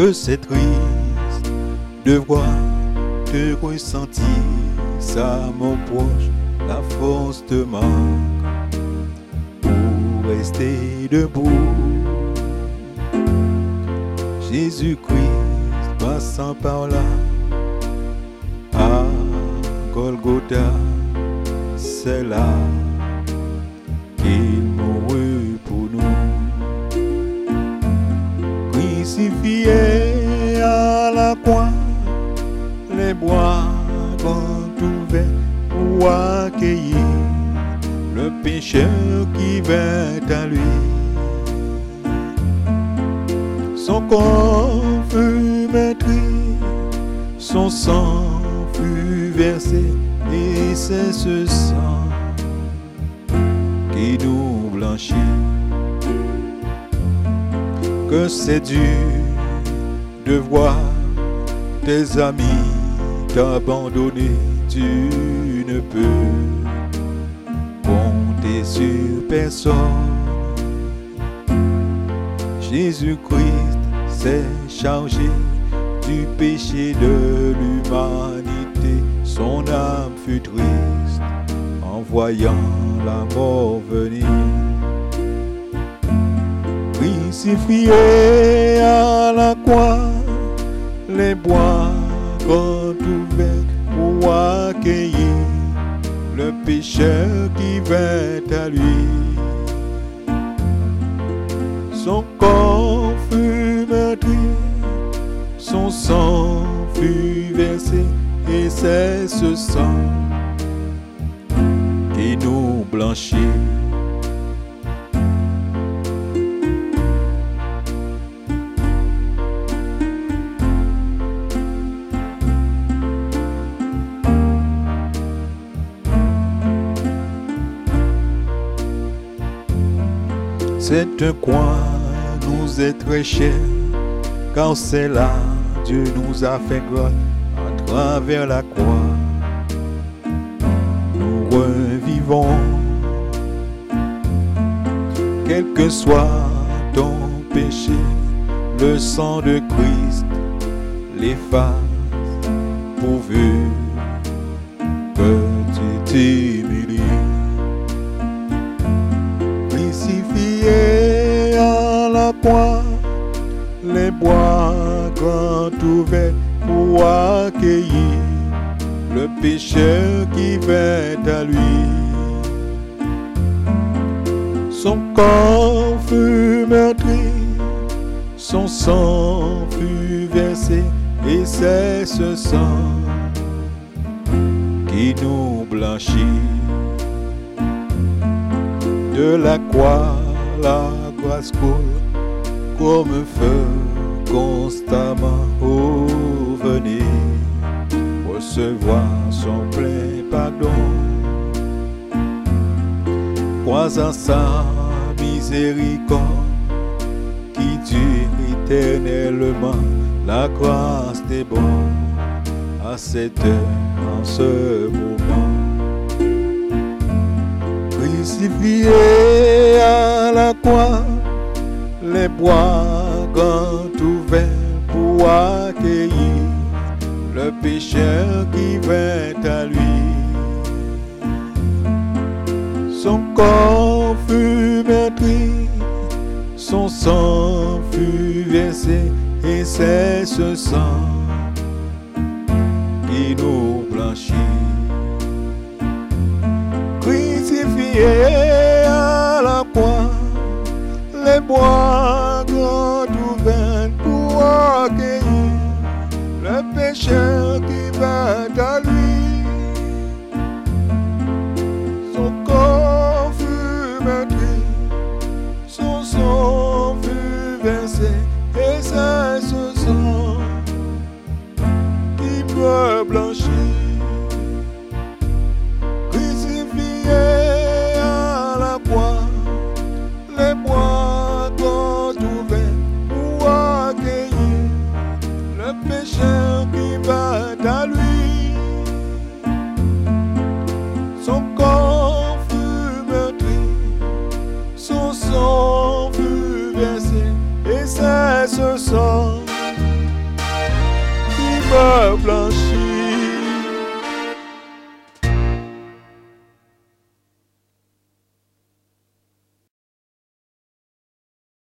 que c'est triste de voir, de ressentir ça, mon proche, la force te manque pour rester debout. Jésus-Christ passant par là, à Golgotha, c'est là qu'il mourut pour nous. Crucifié à la croix, les bras grands ouverts pour accueillir le pécheur qui vint à lui. Son corps fut meurtri, son sang fut versé, et c'est ce sang qui nous blanchit. Que c'est dur de voir tes amis t'abandonner, tu ne peux compter sur personne. Jésus-Christ s'est chargé du péché de l'humanité. Son âme fut triste en voyant la mort venir. Crucifié à la croix, les bras grands ouverts pour accueillir le pécheur qui vint à lui. Son corps fut meurtri, son sang fut versé, et c'est ce sang qui nous blanchit. Cette croix nous est très chère, car c'est là Dieu nous a fait grâce. À travers la croix, nous revivons. Quel que soit ton péché, le sang de Christ l'efface, pourvu que tu t'humilies. Crucifié à la croix, les bras grands ouverts pour accueillir le pécheur qui vint à lui. Son corps fut meurtri, son sang fut versé, et c'est ce sang qui nous blanchit. De la croix, la grâce coule comme feu constamment. Oh, venez recevoir son plein pardon. Croisant sa miséricorde qui dure éternellement, la grâce des bons à cette heure, en ce moment. Crucifié à la croix, les bras grands ouverts pour accueillir le pécheur qui vint à lui. Son corps fut meurtri, son sang fut versé, et c'est ce sang qui nous blanchit. Crucifié à la croix, les bras grands ouverts pour accueillir le pécheur qui vint à lui. Son corps fut meurtri, son sang fut versé, et c'est ce sang qui me blanchit. Crucifié à la croix, les bras grands ouverts pour accueillir le pécheur qui vint à lui. Son corps fut meurtri, son sang fut versé, et c'est ce sang me blanchit.